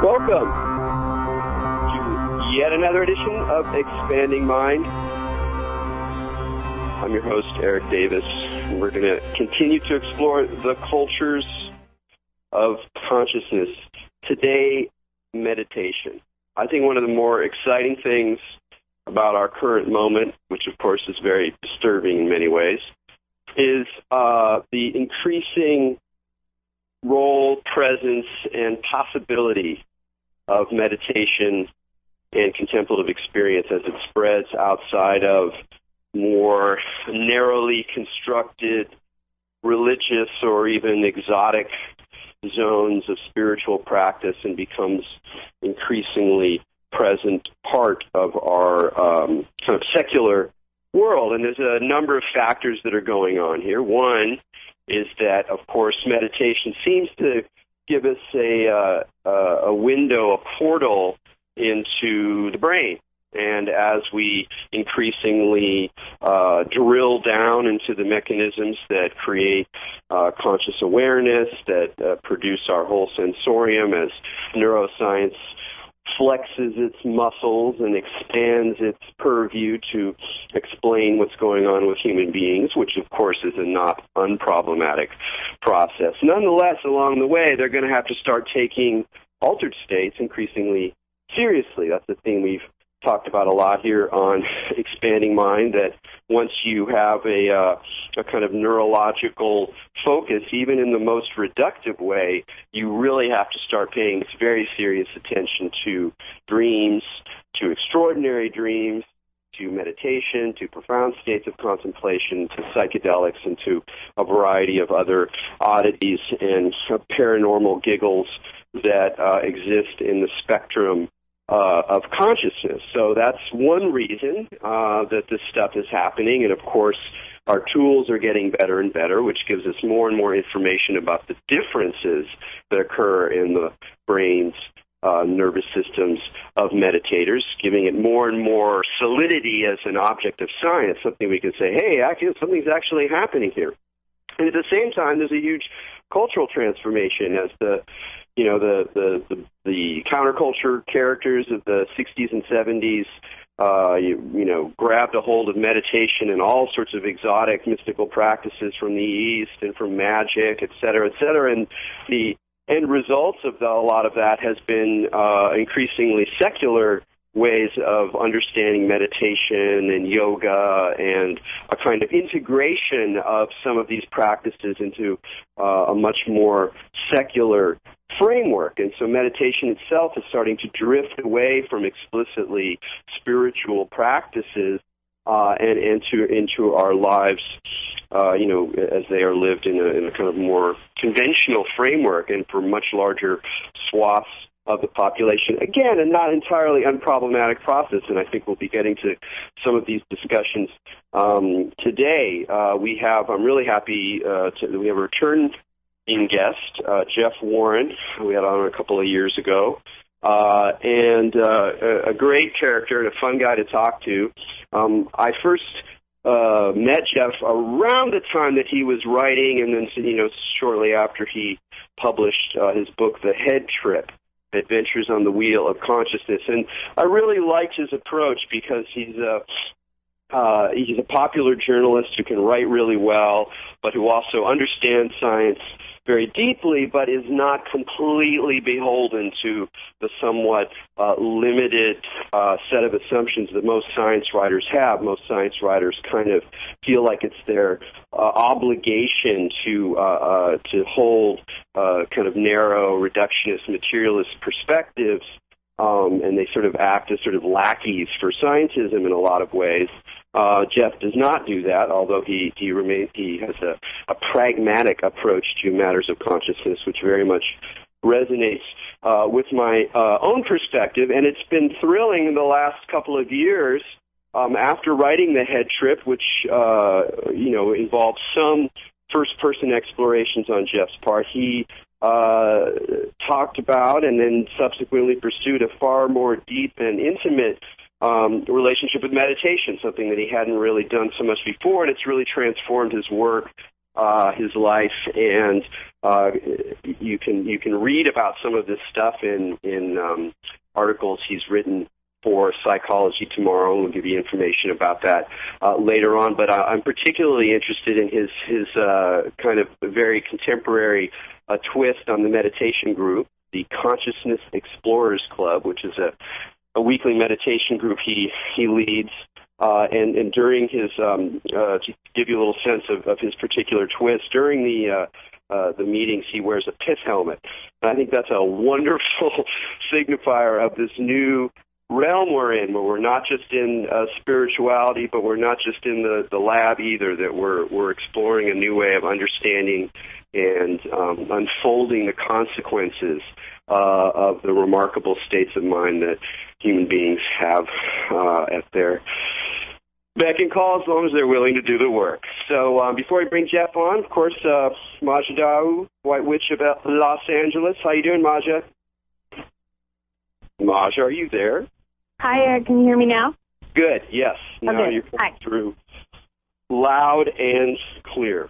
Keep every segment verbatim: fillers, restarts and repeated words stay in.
Welcome to yet another edition of Expanding Mind. I'm your host, Eric Davis, and we're going to continue to explore the cultures of consciousness. Today, meditation. I think one of the more exciting things about our current moment, which of course is very disturbing in many ways, is uh, the increasing role, presence, and possibility of meditation and contemplative experience as it spreads outside of more narrowly constructed religious or even exotic zones of spiritual practice and becomes increasingly present part of our um, kind of secular world. And there's a number of factors that are going on here. One is that, of course, meditation seems to give us a, uh, a window, a portal into the brain. And as we increasingly uh, drill down into the mechanisms that create uh, conscious awareness, that uh, produce our whole sensorium, as neuroscience flexes its muscles and expands its purview to explain what's going on with human beings, which of course is a not unproblematic process. Nonetheless, along the way, they're going to have to start taking altered states increasingly seriously. That's the thing we've talked about a lot here on Expanding Mind, that once you have a, uh, a kind of neurological focus, even in the most reductive way, you really have to start paying very serious attention to dreams, to extraordinary dreams, to meditation, to profound states of contemplation, to psychedelics, and to a variety of other oddities and paranormal giggles that uh, exist in the spectrum Uh, of consciousness. So that's one reason uh, that this stuff is happening. And, of course, our tools are getting better and better, which gives us more and more information about the differences that occur in the brains, uh, nervous systems of meditators, giving it more and more solidity as an object of science, something we can say, hey, actually, something's actually happening here. And at the same time, there's a huge cultural transformation as the You know, the, the, the, the counterculture characters of the sixties and seventies, uh, you, you know, grabbed a hold of meditation and all sorts of exotic mystical practices from the East and from magic, et cetera, et cetera. And the end results of the, a lot of that has been uh, increasingly secular ways of understanding meditation and yoga and a kind of integration of some of these practices into uh, a much more secular framework. And so meditation itself is starting to drift away from explicitly spiritual practices uh, and into into our lives, uh, you know, as they are lived in a, in a kind of more conventional framework and for much larger swaths of the population. Again, a not entirely unproblematic process, and I think we'll be getting to some of these discussions um, today. Uh, we have, I'm really happy uh, to, we have a return in guest, uh, Jeff Warren, who we had on a couple of years ago, uh, and uh, a, a great character and a fun guy to talk to. Um, I first uh, met Jeff around the time that he was writing, and then, you know, shortly after he published uh, his book, The Head Trip: Adventures on the Wheel of Consciousness. And I really liked his approach because he's a uh, he's a popular journalist who can write really well, but who also understands science very deeply, but is not completely beholden to the somewhat uh, limited uh, set of assumptions that most science writers have. Most science writers kind of feel like it's their uh, obligation to uh, uh, to hold uh, kind of narrow, reductionist, materialist perspectives, um, and they sort of act as sort of lackeys for scientism in a lot of ways. Uh, Jeff does not do that, although he he remains he has a, a pragmatic approach to matters of consciousness, which very much resonates uh, with my uh, own perspective. And it's been thrilling in the last couple of years um, after writing The Head Trip, which uh, you know involved some first-person explorations on Jeff's part. He uh, talked about and then subsequently pursued a far more deep and intimate Um, relationship with meditation, something that he hadn't really done so much before, and it's really transformed his work uh, his life, and uh, you can you can read about some of this stuff in in um, articles he's written for Psychology Tomorrow. We'll give you information about that uh, later on. But I, I'm particularly interested in his his uh, kind of very contemporary uh, twist on the meditation group, the Consciousness Explorers Club, which is a, a weekly meditation group he he leads. Uh, and, and during his, um, uh, to give you a little sense of, of his particular twist, during the uh, uh, the meetings, he wears a pith helmet. And I think that's a wonderful signifier of this new realm we're in, where we're not just in uh, spirituality, but we're not just in the, the lab either, that we're we're exploring a new way of understanding and um, unfolding the consequences uh, of the remarkable states of mind that human beings have uh, at their beck and call, as long as they're willing to do the work. So um, before we bring Jeff on, of course, uh, Maja Dawu, White Witch of Los Angeles. How you doing, Maja? Maja, are you there? Hi, uh, can you hear me now? Good, yes. Now okay. you're coming Hi. through loud and clear.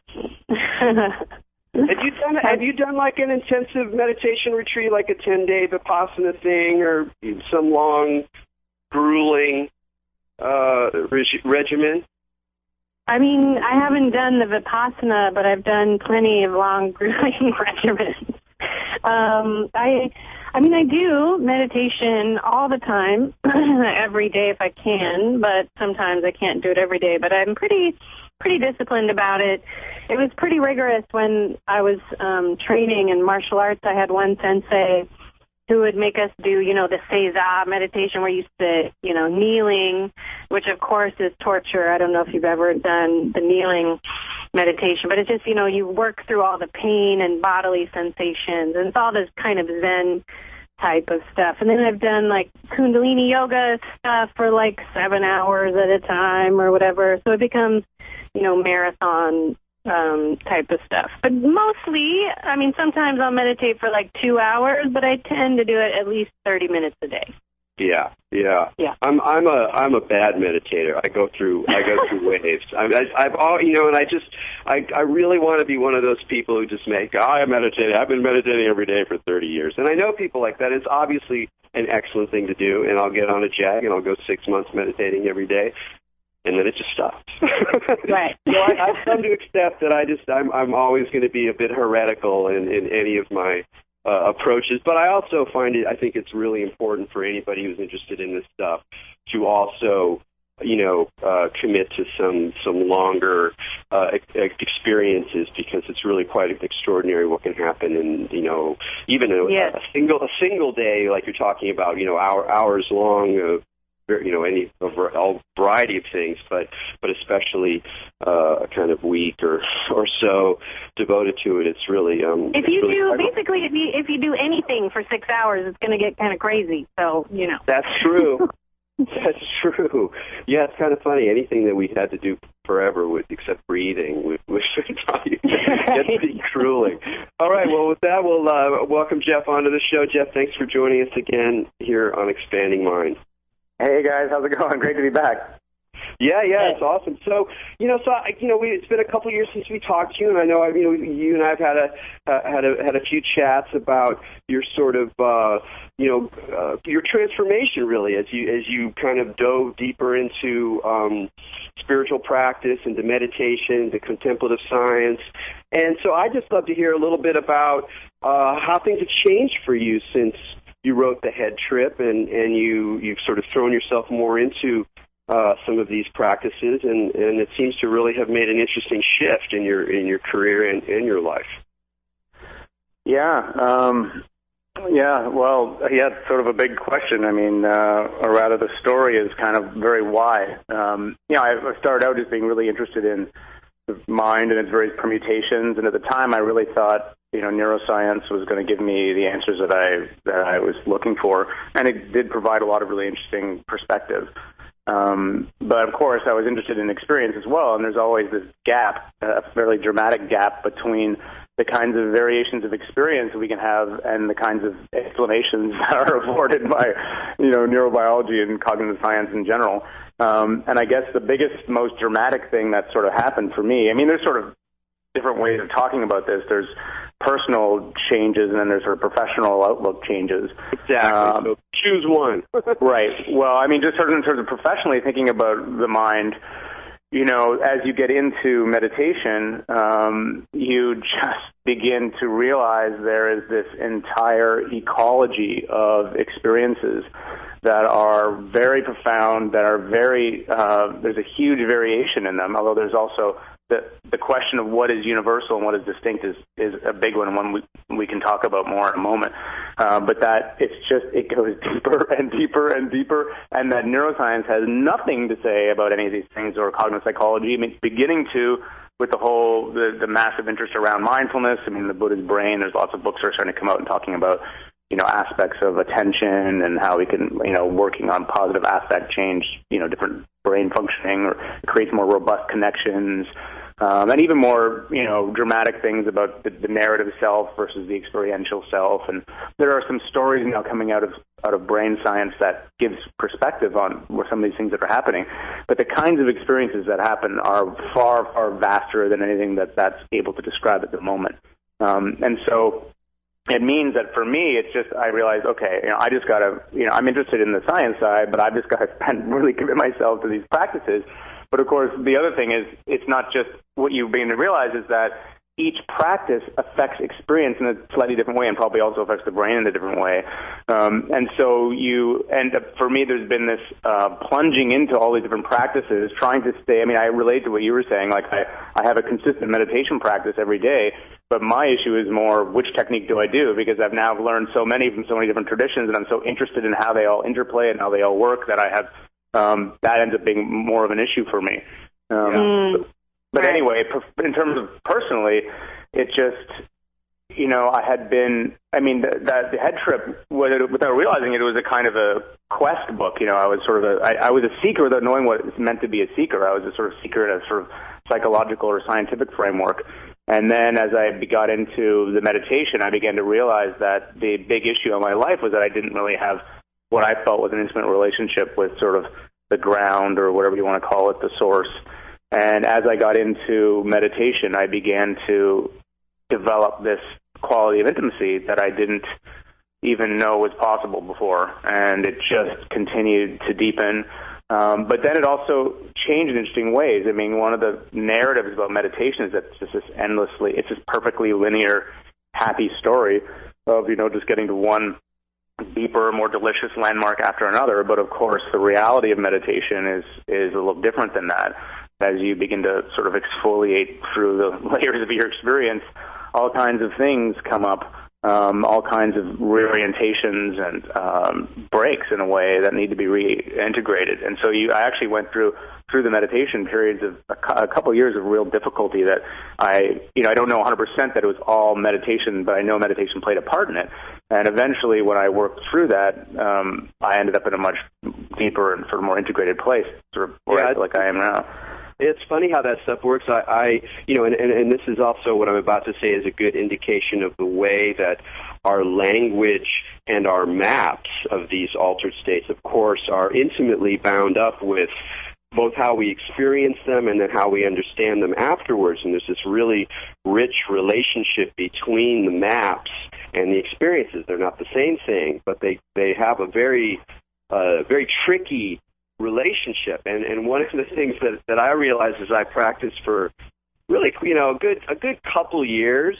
Have you done have you done like an intensive meditation retreat, like a ten day Vipassana thing, or some long, grueling uh, reg- regimen? I mean, I haven't done the Vipassana, but I've done plenty of long, grueling regimens. Um, I, I mean, I do meditation all the time, every day if I can, but sometimes I can't do it every day. But I'm pretty, pretty disciplined about it. It was pretty rigorous when I was um, training in martial arts. I had one sensei who would make us do, you know, the Seiza meditation where you sit, you know, kneeling, which of course is torture. I don't know if you've ever done the kneeling meditation, but it's just, you know, you work through all the pain and bodily sensations, and it's all this kind of Zen type of stuff. And then I've done like Kundalini yoga stuff for like seven hours at a time or whatever. So it becomes, you know, marathon um, type of stuff. But mostly, I mean, sometimes I'll meditate for like two hours, but I tend to do it at least thirty minutes a day. Yeah, yeah, yeah. I'm I'm a I'm a bad meditator. I go through I go through waves. I, I, I've all you know, and I just I I really want to be one of those people who just make. Oh, I meditate. I've been meditating every day for thirty years, and I know people like that. It's obviously an excellent thing to do, and I'll get on a jag and I'll go six months meditating every day. And then it just stops. Right. So I, I've come to accept that I just I'm I'm always going to be a bit heretical in, in any of my uh, approaches. But I also find it I think it's really important for anybody who's interested in this stuff to also, you know, uh, commit to some some longer uh, experiences, because it's really quite extraordinary what can happen in, you know, even a, yes. a single a single day like you're talking about, you know, hour, hours long of, you know, any a variety of things, but but especially uh, a kind of week or or so devoted to it. It's really um. If you really do basically, if you if you do anything for six hours, it's going to get kind of crazy. So you know. That's true. That's true. Yeah, it's kind of funny. Anything that we had to do forever, with, except breathing, would probably get pretty grueling. All right. Well, with that, we'll uh, welcome Jeff onto the show. Jeff, thanks for joining us again here on Expanding Mind. Hey guys, how's it going? Great to be back. Yeah, yeah, it's awesome. So, you know, so you know, we, it's been a couple of years since we talked to you, and I know, you know, you and I've had a uh, had a had a few chats about your sort of, uh, you know, uh, your transformation, really, as you as you kind of dove deeper into um, spiritual practice, into meditation, to contemplative science, and so I just love to hear a little bit about uh, how things have changed for you since you wrote The Head Trip, and, and you, you've sort of thrown yourself more into uh, some of these practices, and, and it seems to really have made an interesting shift in your in your career and in your life. Yeah, um, yeah, well, yeah, it's sort of a big question. I mean, uh, or rather the story is kind of very wide. Um, you know, I started out as being really interested in the mind and its various permutations, and at the time I really thought, you know, neuroscience was going to give me the answers that I that I was looking for, and it did provide a lot of really interesting perspective. Um, but of course, I was interested in experience as well, and there's always this gap, a fairly dramatic gap between the kinds of variations of experience we can have and the kinds of explanations that are afforded by, you know, neurobiology and cognitive science in general. Um, and I guess the biggest, most dramatic thing that sort of happened for me, I mean, there's sort of different ways of talking about this. There's personal changes, and then there's sort of professional outlook changes. Exactly. Um, so choose one. Right. Well, I mean, just sort of in terms of professionally thinking about the mind, you know, as you get into meditation, um, you just begin to realize there is this entire ecology of experiences that are very profound, that are very, uh, there's a huge variation in them, although there's also the the question of what is universal and what is distinct is, is a big one, one we, we can talk about more in a moment. Uh, but that it's just, it goes deeper and deeper and deeper, and that neuroscience has nothing to say about any of these things, or cognitive psychology. I mean, it's beginning to, with the whole, the, the massive interest around mindfulness. I mean, the Buddha's brain, there's lots of books that are starting to come out and talking about, you know, aspects of attention and how we can, you know, working on positive affect change, you know, different brain functioning, or creates more robust connections. Um, and even more, you know, dramatic things about the, the narrative self versus the experiential self. And there are some stories now coming out of out of brain science that gives perspective on where some of these things that are happening. But the kinds of experiences that happen are far, far vaster than anything that that's able to describe at the moment. Um, and so it means that for me, it's just, I realize, okay, you know, I just got to, you know, I'm interested in the science side, but I've just got to spend, really commit myself to these practices. But of course, the other thing is, it's not just what you begin to realize is that each practice affects experience in a slightly different way, and probably also affects the brain in a different way. Um, and so you end up, for me, there's been this uh, plunging into all these different practices, trying to stay, I mean, I relate to what you were saying, like I, I have a consistent meditation practice every day, but my issue is more, which technique do I do? Because I've now learned so many from so many different traditions, and I'm so interested in how they all interplay and how they all work that I have, um, that ends up being more of an issue for me. Um, yeah. so, But anyway, in terms of personally, it just, you know, I had been, I mean, that the head trip, without realizing it, it was a kind of a quest book. You know, I was sort of a, I, I was a seeker without knowing what it meant to be a seeker. I was a sort of seeker in a sort of psychological or scientific framework. And then as I got into the meditation, I began to realize that the big issue in my life was that I didn't really have what I felt was an intimate relationship with sort of the ground, or whatever you want to call it, the source. And as I got into meditation, I began to develop this quality of intimacy that I didn't even know was possible before. And it just continued to deepen. Um, but then it also changed in interesting ways. I mean, one of the narratives about meditation is that it's just this endlessly, it's this perfectly linear, happy story of, you know, just getting to one deeper, more delicious landmark after another. But of course, the reality of meditation is, is a little different than that. As you begin to sort of exfoliate through the layers of your experience, all kinds of things come up, um, all kinds of reorientations and um, breaks in a way that need to be reintegrated. And so you, I actually went through through the meditation periods of a, a couple of years of real difficulty that I, you know, I don't know one hundred percent that it was all meditation, but I know meditation played a part in it. And eventually, when I worked through that, um, I ended up in a much deeper and sort of more integrated place, sort of where yeah, I feel like I am now. It's funny how that stuff works. I, I you know, and, and, and this is also what I'm about to say is a good indication of the way that our language and our maps of these altered states, of course, are intimately bound up with both how we experience them and then how we understand them afterwards. And there's this really rich relationship between the maps and the experiences. They're not the same thing, but they, they have a very, uh, very tricky relationship. And, and one of the things that, that I realized as I practiced for really, you know, a good, a good couple years,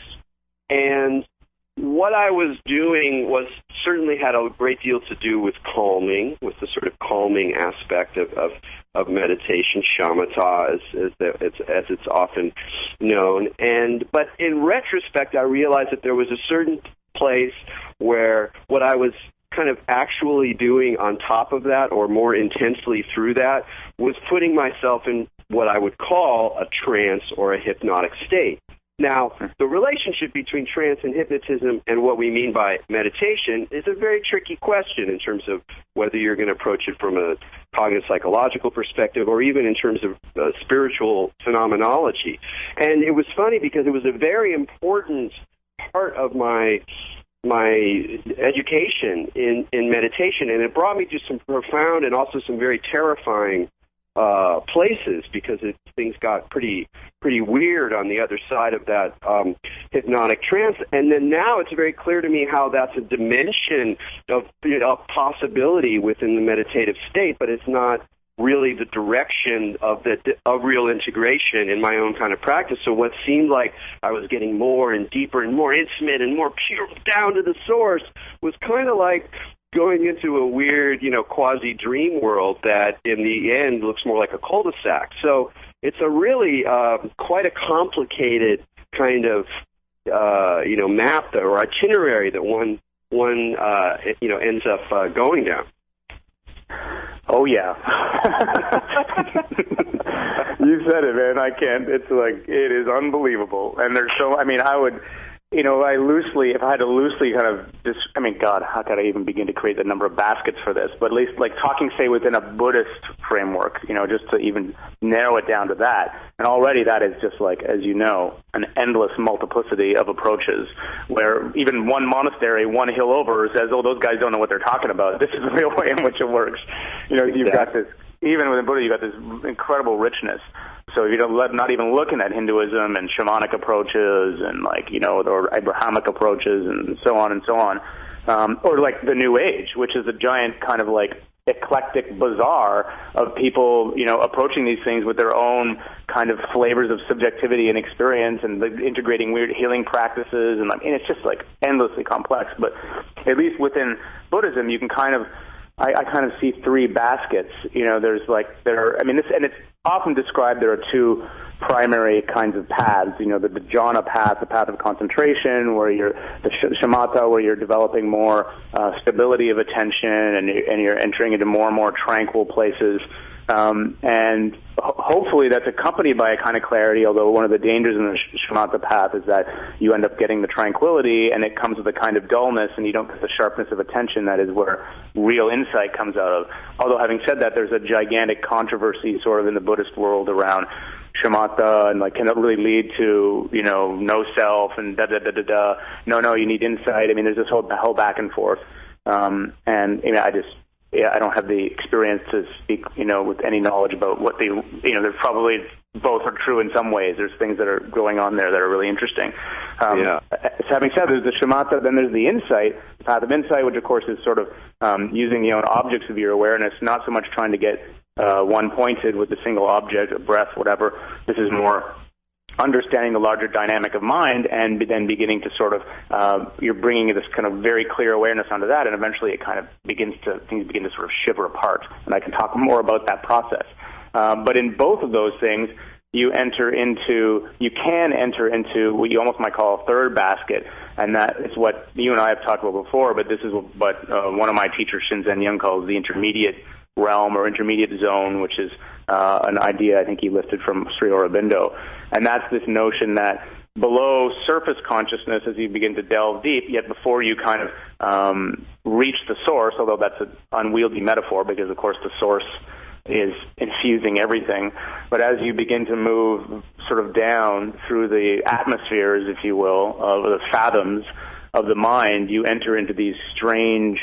and what I was doing was certainly had a great deal to do with calming, with the sort of calming aspect of, of, of meditation, shamatha, as, as, the, as, as it's often known. And but in retrospect, I realized that there was a certain place where what I was kind of actually doing on top of that, or more intensely through that, was putting myself in what I would call a trance or a hypnotic state. Now, the relationship between trance and hypnotism and what we mean by meditation is a very tricky question in terms of whether you're going to approach it from a cognitive psychological perspective or even in terms of uh, spiritual phenomenology. And it was funny because it was a very important part of my my education in, in meditation, and it brought me to some profound and also some very terrifying uh, places because it, things got pretty pretty weird on the other side of that um, hypnotic trance. And then now it's very clear to me how that's a dimension of, you know, of possibility within the meditative state, but it's not really the direction of the of real integration in my own kind of practice. So what seemed like I was getting more and deeper and more intimate and more pure down to the source was kind of like going into a weird, you know, quasi-dream world that in the end looks more like a cul-de-sac. So it's a really uh, quite a complicated kind of, uh, you know, map or itinerary that one, one uh, you know, ends up uh, going down. Oh, yeah. You said it, man. I can't. It's like, it is unbelievable. And there's so, I mean, I would, you know, I loosely, if I had to loosely kind of, just, I mean, God, how could I even begin to create the number of baskets for this? But at least, like, talking, say, within a Buddhist framework, you know, just to even narrow it down to that. And already that is just like, as you know, an endless multiplicity of approaches where even one monastery, one hill over says, oh, those guys don't know what they're talking about. This is the real way in which it works. You know, you've yeah. got this, even within Buddha, you've got this incredible richness. So if you don't let, not even looking at Hinduism and shamanic approaches and, like, you know, or Abrahamic approaches and so on and so on, um, or like the New Age, which is a giant kind of like eclectic bazaar of people, you know, approaching these things with their own kind of flavors of subjectivity and experience and the, integrating weird healing practices. And I mean, it's just like endlessly complex. But at least within Buddhism, you can kind of, I, I kind of see three baskets. You know, there's like, there, I mean, this, and it's often described there are two primary kinds of paths. You know, the, the jhana path, the path of concentration, where you're, the shamatha, where you're developing more uh, stability of attention and, and you're entering into more and more tranquil places. Um, and ho- hopefully that's accompanied by a kind of clarity, although one of the dangers in the sh- shamatha path is that you end up getting the tranquility and it comes with a kind of dullness and you don't get the sharpness of attention that is where real insight comes out of. Although having said that, there's a gigantic controversy sort of in the Buddhist world around shamatha and like, can it really lead to, you know, no self and da da da da da. No, no, you need insight. I mean, there's this whole, whole back and forth. Um, and you know, I just, yeah, I don't have the experience to speak, you know, with any knowledge about what they, you know, there's probably both are true in some ways. There's things that are going on there that are really interesting. Um, yeah. So having said, there's the shamatha, then there's the insight, the path of insight, which of course is sort of um, using the own objects of your awareness, not so much trying to get uh, one pointed with a single object, a breath, whatever. This is more understanding the larger dynamic of mind and then beginning to sort of, uh, you're bringing this kind of very clear awareness onto that, and eventually it kind of begins to, things begin to sort of shiver apart. And I can talk more about that process. Um, but in both of those things, you enter into, you can enter into what you almost might call a third basket, and that is what you and I have talked about before, but this is what uh, one of my teachers, Shinzen Young, calls the intermediate realm or intermediate zone, which is uh, an idea I think he lifted from Sri Aurobindo. And that's this notion that below surface consciousness, as you begin to delve deep, yet before you kind of um, reach the source, although that's an unwieldy metaphor because, of course, the source is infusing everything. But as you begin to move sort of down through the atmospheres, if you will, of the fathoms of the mind, you enter into these strange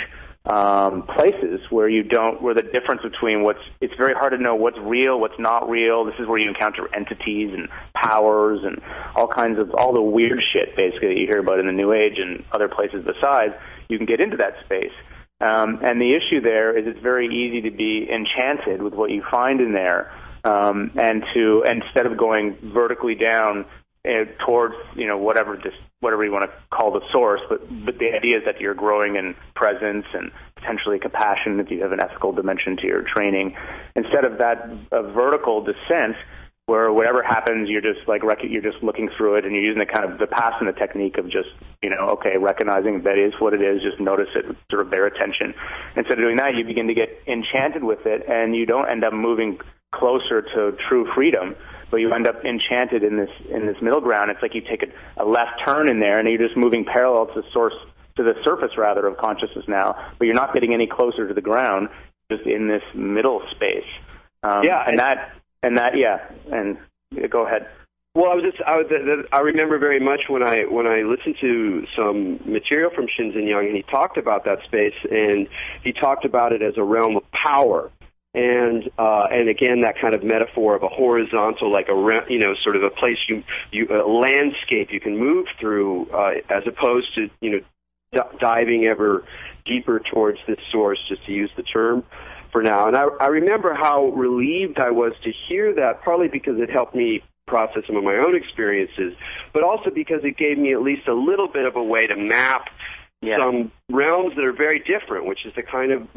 um, places where you don't, where the difference between what's, it's very hard to know what's real, what's not real. This is where you encounter entities and powers and all kinds of, all the weird shit basically that you hear about in the New Age and other places besides. You can get into that space. Um, and the issue there is it's very easy to be enchanted with what you find in there, um, and to, instead of going vertically down uh, towards, you know, whatever this, whatever you want to call the source, but, but the idea is that you're growing in presence and potentially compassion if you have an ethical dimension to your training. Instead of that a vertical descent, where whatever happens, you're just like you're just looking through it, and you're using the kind of the Vipassana technique of just, you know, okay, recognizing that is what it is, just notice it, sort of bear attention. Instead of doing that, you begin to get enchanted with it, and you don't end up moving closer to true freedom, but you end up enchanted in this in this middle ground. It's like you take a, a left turn in there, and you're just moving parallel to the source, to the surface rather of consciousness now, but you're not getting any closer to the ground, just in this middle space. Um, yeah, and that. And that, yeah, and yeah, go ahead. Well, I was just, I, was, I remember very much when I when I listened to some material from Shinzen Young, and he talked about that space, and he talked about it as a realm of power. And uh, and again, that kind of metaphor of a horizontal, like a you know, sort of a place you you a landscape you can move through, uh, as opposed to you know d- diving ever deeper towards this source, just to use the term for now. And I, I remember how relieved I was to hear that, partly because it helped me process some of my own experiences, but also because it gave me at least a little bit of a way to map yeah. some realms that are very different, which is the kind of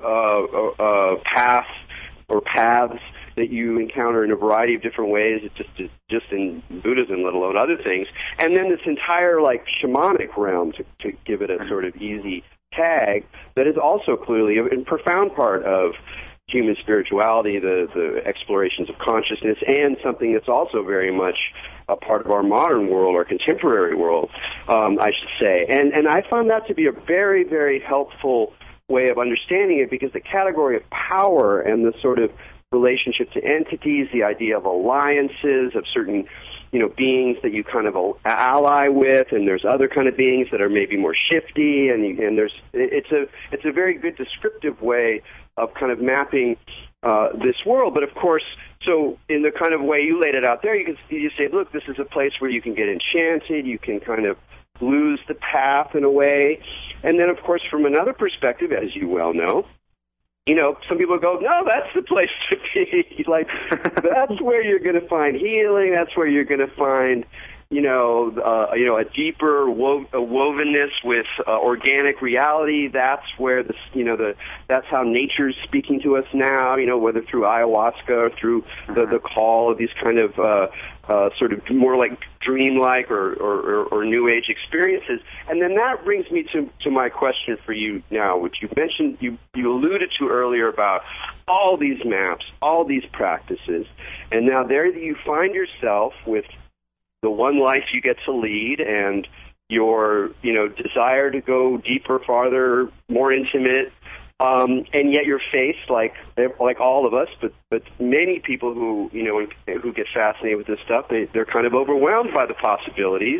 uh, uh, path or paths that you encounter in a variety of different ways, just just in Buddhism, let alone other things. And then this entire like shamanic realm, to, to give it a sort of easy tag, that is also clearly a, a profound part of human spirituality, the, the explorations of consciousness, and something that's also very much a part of our modern world, our contemporary world, um, I should say. And, and I found that to be a very, very helpful way of understanding it, because the category of power and the sort of relationship to entities, the idea of alliances, of certain, you know, beings that you kind of ally with, and there's other kind of beings that are maybe more shifty, and and there's it's a it's a very good descriptive way of kind of mapping uh, this world. But of course, so in the kind of way you laid it out there, you can you say, look, this is a place where you can get enchanted, you can kind of lose the path in a way, and then of course from another perspective, as you well know, you know, some people go, no, that's the place to be. Like, that's where you're going to find healing. That's where you're going to find, you know, uh, you know, a deeper wo- a wovenness with uh, organic reality. That's where the, you know, the that's how nature's speaking to us now. You know, whether through ayahuasca or through the, the call of these kind of uh, uh, sort of more like dreamlike or, or, or, or new age experiences. And then that brings me to, to my question for you now, which you mentioned, you, you alluded to earlier about all these maps, all these practices, and now there you find yourself with the one life you get to lead and your, you know, desire to go deeper, farther, more intimate, um, and yet you're faced, like like all of us, but but many people who, you know, who get fascinated with this stuff, they, they're kind of overwhelmed by the possibilities.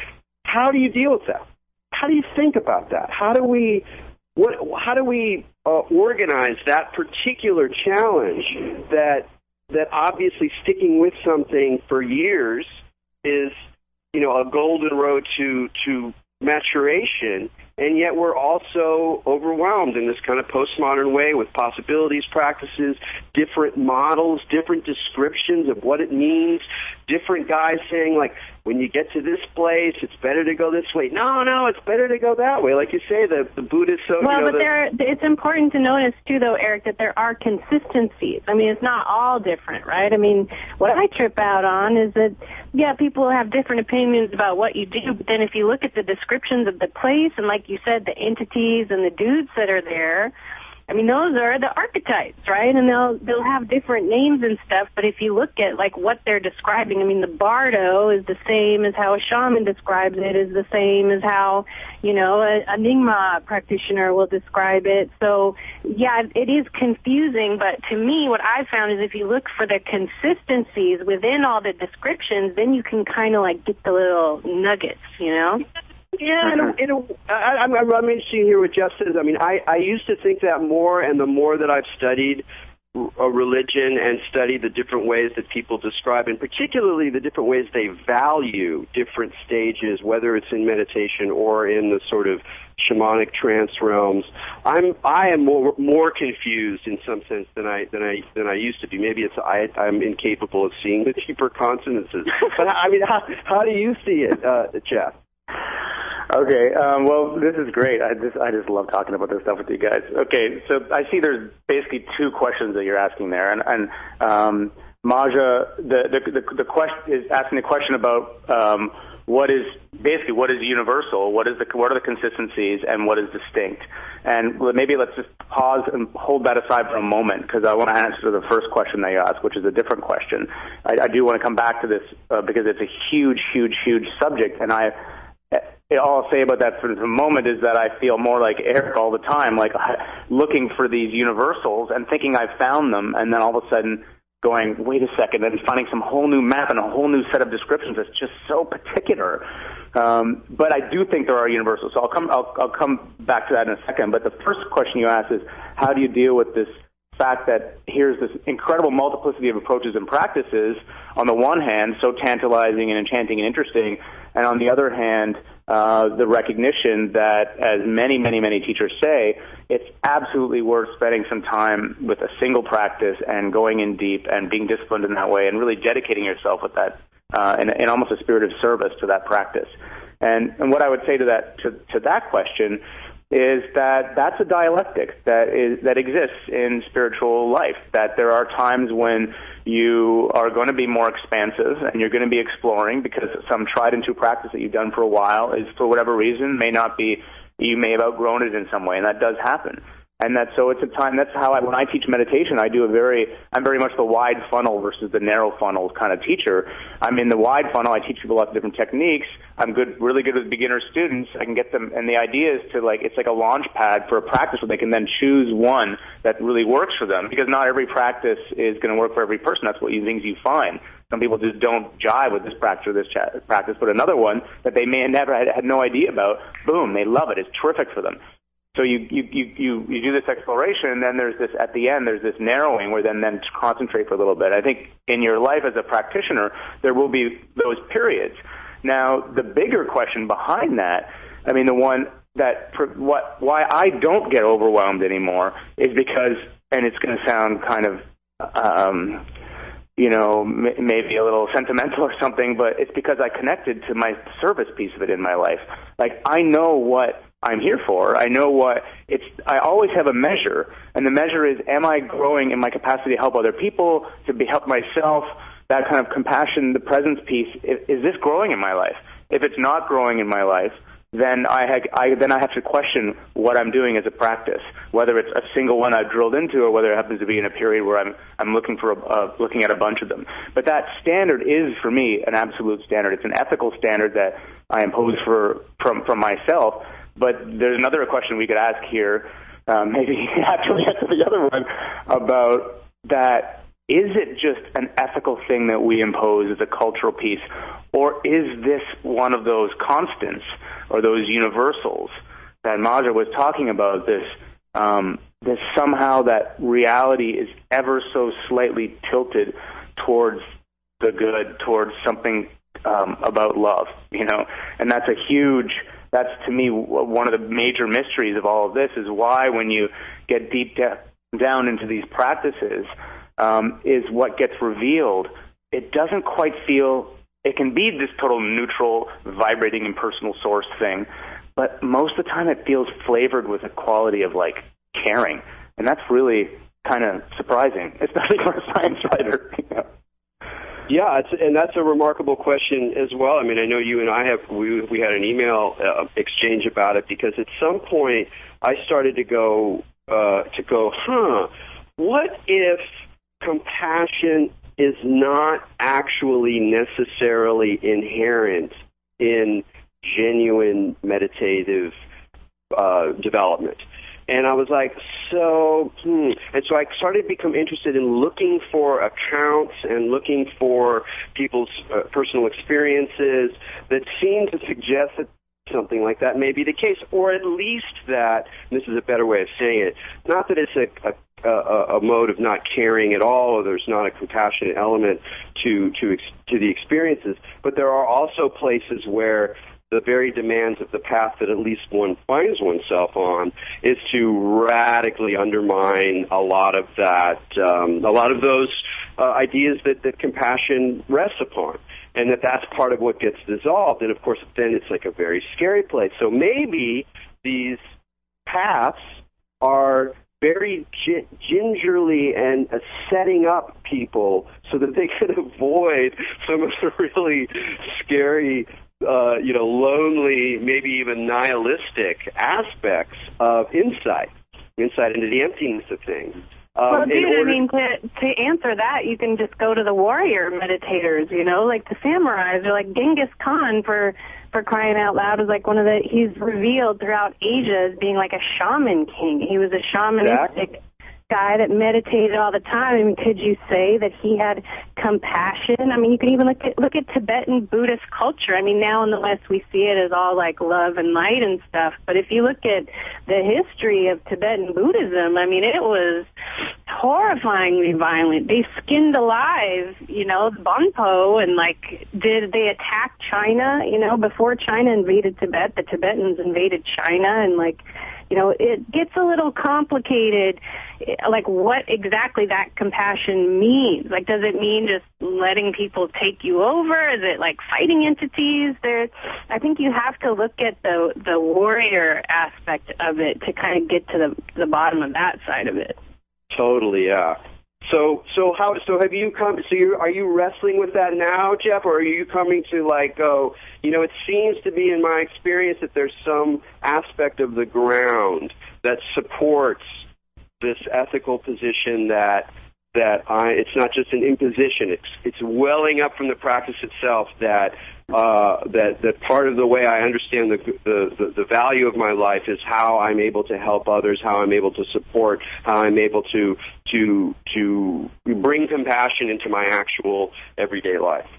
How do you deal with that? How do you think about that? How do we what? How do we uh, organize that particular challenge that that obviously sticking with something for years is, you know, a golden road to to maturation, and yet we're also overwhelmed in this kind of postmodern way with possibilities, practices, different models, different descriptions of what it means, different guys saying, like, when you get to this place, it's better to go this way. No, no, it's better to go that way. Like you say, the, the Buddhist... So, well, you know, but the, there, it's important to notice, too, though, Eric, that there are consistencies. I mean, it's not all different, right? I mean, what I trip out on is that, yeah, people have different opinions about what you do, but then if you look at the descriptions of the place, and like you said, the entities and the dudes that are there, I mean, those are the archetypes, right? And they'll they'll have different names and stuff, but if you look at, like, what they're describing, I mean, the bardo is the same as how a shaman describes it, is the same as how, you know, a, a Nyingma practitioner will describe it. So, yeah, it is confusing, but to me, what I've found is if you look for the consistencies within all the descriptions, then you can kind of, like, get the little nuggets, you know? Yeah, in a, in a, I, I'm, I'm interested to hear what Jeff says. I mean, I, I used to think that more, and the more that I've studied a religion and studied the different ways that people describe, and particularly the different ways they value different stages, whether it's in meditation or in the sort of shamanic trance realms, I'm I am more more confused in some sense than I than I than I used to be. Maybe it's I I'm incapable of seeing the deeper consonances. But I mean, how how do you see it, uh, Jeff? Okay, um, well, this is great. I just I just love talking about this stuff with you guys. Okay, so I see there's basically two questions that you're asking there, and, and um, Maja, the the the, the question is asking the question about um, what is basically what is universal, what is the what are the consistencies, and what is distinct. And maybe let's just pause and hold that aside for a moment, because I want to answer the first question that you asked, which is a different question. I, I do want to come back to this uh, because it's a huge, huge, huge subject, and I. All I'll say about that for the moment is that I feel more like Eric all the time, like looking for these universals and thinking I've found them, and then all of a sudden going, wait a second, and finding some whole new map and a whole new set of descriptions that's just so particular. Um, but I do think there are universals, so I'll come, I'll, I'll come back to that in a second. But the first question you asked is, how do you deal with this fact that here's this incredible multiplicity of approaches and practices, on the one hand, so tantalizing and enchanting and interesting, and on the other hand, uh, the recognition that, as many, many, many teachers say, it's absolutely worth spending some time with a single practice and going in deep and being disciplined in that way and really dedicating yourself with that uh, in, in almost a spirit of service to that practice. And, and what I would say to that to, to that question is that that's a dialectic that is that exists in spiritual life, that there are times when you are going to be more expansive and you're going to be exploring because some tried and true practice that you've done for a while is, for whatever reason, may not be, you may have outgrown it in some way, and that does happen. And that, so it's a time, that's how I, when I teach meditation, I do a very, I'm very much the wide funnel versus the narrow funnel kind of teacher. I'm in the wide funnel, I teach people lots of different techniques. I'm good, really good with beginner students. I can get them, and the idea is to like, it's like a launch pad for a practice where they can then choose one that really works for them, because not every practice is going to work for every person. That's what you, things you find. Some people just don't jive with this practice or this practice, but another one that they may have never had, had no idea about, boom, they love it. It's terrific for them. So you, you, you, you, you do this exploration, and then there's this, at the end, there's this narrowing where then, then concentrate for a little bit. I think in your life as a practitioner, there will be those periods. Now, the bigger question behind that, I mean, the one that, what, why I don't get overwhelmed anymore is because, and it's going to sound kind of, um, you know, m- maybe a little sentimental or something, but it's because I connected to my service piece of it in my life. Like, I know what I'm here for. I know what it's, I always have a measure, and the measure is, am I growing in my capacity to help other people, to be, help myself, that kind of compassion, the presence piece, is, is this growing in my life? If it's not growing in my life, then I, ha- I then I have to question what I'm doing as a practice, whether it's a single one I've drilled into or whether it happens to be in a period where I'm I'm looking for a, uh, looking at a bunch of them. But that standard is, for me, an absolute standard. It's an ethical standard that I impose for from from myself. But there's another question we could ask here, um, maybe after we get to the other one, about that. Is it just an ethical thing that we impose as a cultural piece, or is this one of those constants or those universals that Maja was talking about, this, um, this somehow that reality is ever so slightly tilted towards the good, towards something um, about love, you know? And that's a huge... That's, to me, one of the major mysteries of all of this, is why when you get deep de- down into these practices, um, is what gets revealed. It doesn't quite feel, it can be this total neutral, vibrating, impersonal source thing, but most of the time it feels flavored with a quality of, like, caring. And that's really kind of surprising, especially for a science writer, you know? Yeah, it's, and that's a remarkable question as well. I mean, I know you and I have, we, we had an email uh, exchange about it, because at some point I started to go, uh, to go, huh, what if compassion is not actually necessarily inherent in genuine meditative uh, development? And I was like, so, hmm. And so I started to become interested in looking for accounts and looking for people's uh, personal experiences that seemed to suggest that something like that may be the case, or at least that, and this is a better way of saying it, not that it's a, a, a, a mode of not caring at all, or there's not a compassionate element to, to, to the experiences, but there are also places where the very demands of the path that at least one finds oneself on is to radically undermine a lot of that, um, a lot of those uh, ideas that, that compassion rests upon, and that that's part of what gets dissolved. And, of course, then it's like a very scary place. So maybe these paths are very gi- gingerly and uh, setting up people so that they can avoid some of the really scary Uh, you know, lonely, maybe even nihilistic aspects of insight, insight into the emptiness of things. Um, well, dude, order- I mean, to, to answer that, you can just go to the warrior meditators, you know, like the samurais, or like Genghis Khan, for, for crying out loud, is like one of the, he's revealed throughout Asia as being like a shaman king. He was a shamanistic, exactly. guy that meditated all the time. I mean, could you say that he had compassion? I mean, you can even look at look at Tibetan Buddhist culture. I mean, now in the West we see it as all like love and light and stuff. But if you look at the history of Tibetan Buddhism, I mean, it was horrifyingly violent. They skinned alive, you know, Bonpo, and like, did they attack China? You know, before China invaded Tibet, the Tibetans invaded China, and like, you know, it gets a little complicated, like what exactly that compassion means. Like, does it mean just letting people take you over? Is it like fighting entities? There, I think you have to look at the the warrior aspect of it to kind of get to the the bottom of that side of it. Totally, yeah. So, so how? So, have you come? So, you are you wrestling with that now, Jeff, or are you coming to like go? You know, it seems to be, in my experience, that there's some aspect of the ground that supports this ethical position that that I. It's not just an imposition. It's it's welling up from the practice itself. That uh, that that part of the way I understand the, the the the value of my life is how I'm able to help others, how I'm able to support, how I'm able to to to bring compassion into my actual everyday life.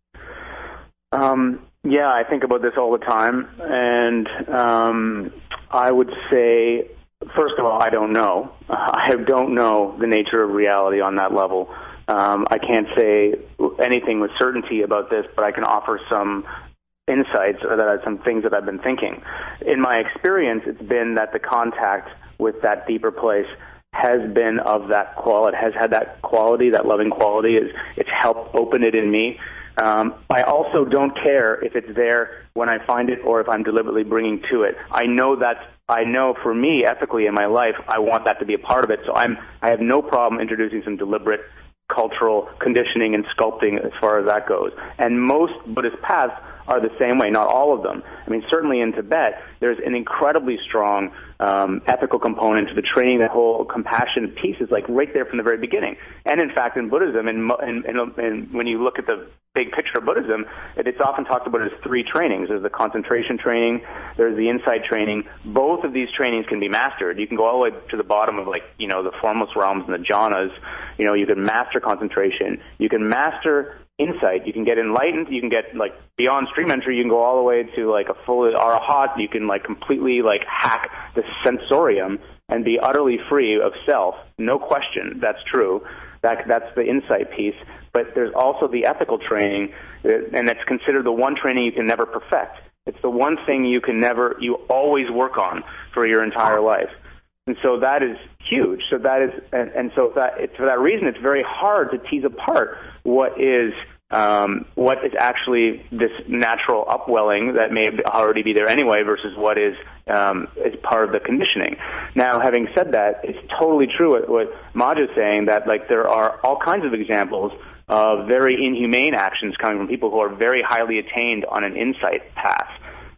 Um, yeah, I think about this all the time, and um, I would say, first of all, I don't know. I don't know the nature of reality on that level. Um, I can't say anything with certainty about this, but I can offer some insights or that some things that I've been thinking. In my experience, it's been that the contact with that deeper place has been of that quality, has had that quality, that loving quality. It's, it's helped open it in me. Um, I also don't care if it's there when I find it or if I'm deliberately bringing to it. I know that's, I know for me, ethically in my life, I want that to be a part of it. So I'm, I have no problem introducing some deliberate cultural conditioning and sculpting as far as that goes. And most Buddhist paths are the same way, not all of them. I mean, certainly in Tibet, there's an incredibly strong um, ethical component to the training. The whole compassion piece is like right there from the very beginning. And in fact, in Buddhism, and, and, and, and when you look at the big picture of Buddhism, it's often talked about as three trainings. There's the concentration training, there's the insight training. Both of these trainings can be mastered. You can go all the way to the bottom of, like, you know, the formless realms and the jhanas. You know, you can master concentration. You can master insight. You can get enlightened. You can get, like, beyond stream entry. You can go all the way to, like, a full arahat. You can, like, completely, like, hack the sensorium and be utterly free of self. No question. That's true. That, that's the insight piece. But there's also the ethical training, and that's considered the one training you can never perfect. It's the one thing you can never, you always work on for your entire life. And so that is huge. So that is, and, and so that, it's, for that reason, it's very hard to tease apart what is um, what is actually this natural upwelling that may already be there anyway versus what is um, is part of the conditioning. Now, having said that, it's totally true what, what Maj is saying, that like there are all kinds of examples of very inhumane actions coming from people who are very highly attained on an insight path.